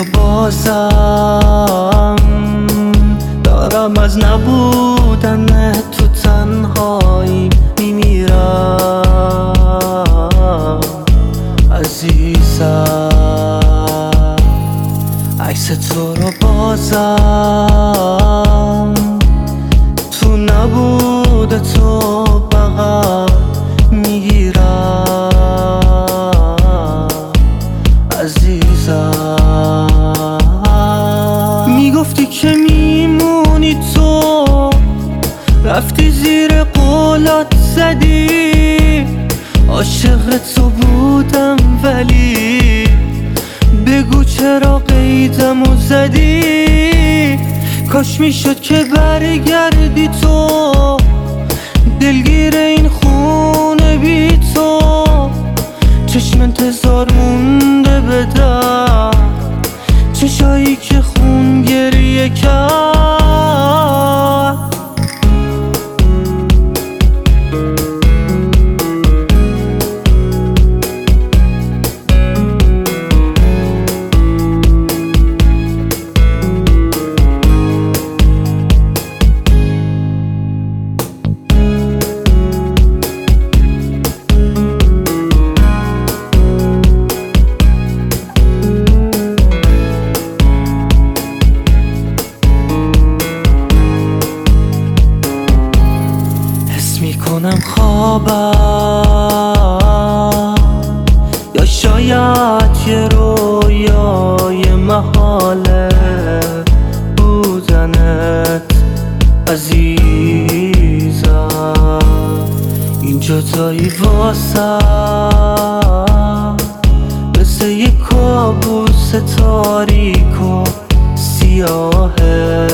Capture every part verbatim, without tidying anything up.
چرا بازم دارم از نبودن تو تنهایی میمیرم عزیزم. عکس تو رو بازم تو نبود تو بغل میگیرم عزیزم. میگفتی که میمونی تو رفتی زیر قولات زدی، عاشق تو بودم ولی بگو چرا قیدمو زدی. کاش میشد که برگردی تو، دلگیر این خونه بی تو. چشم انتظار مونده به در، چشایی که خون گریه کرد. میکنم خوابم یا شاید یه رویای محاله بودنت عزیزم. این جدایی واسم مثل یه کابوس تاریک و سیاهه.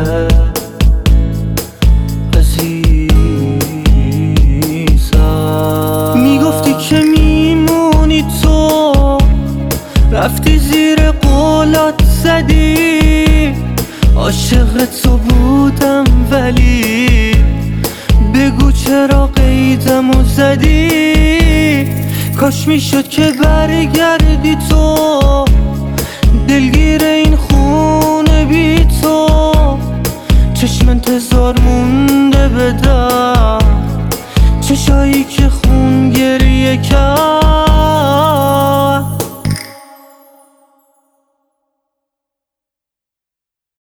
میگفتی که میمونی تو رفتی زیر قولات زدی، عاشق تو بودم ولی بگو چرا قیدمو زدی. کاش میشد که برگردی تو، دلگیر این خونه بی تو. چشم انتظار مونده به در، چشایی که خون گریه کرد.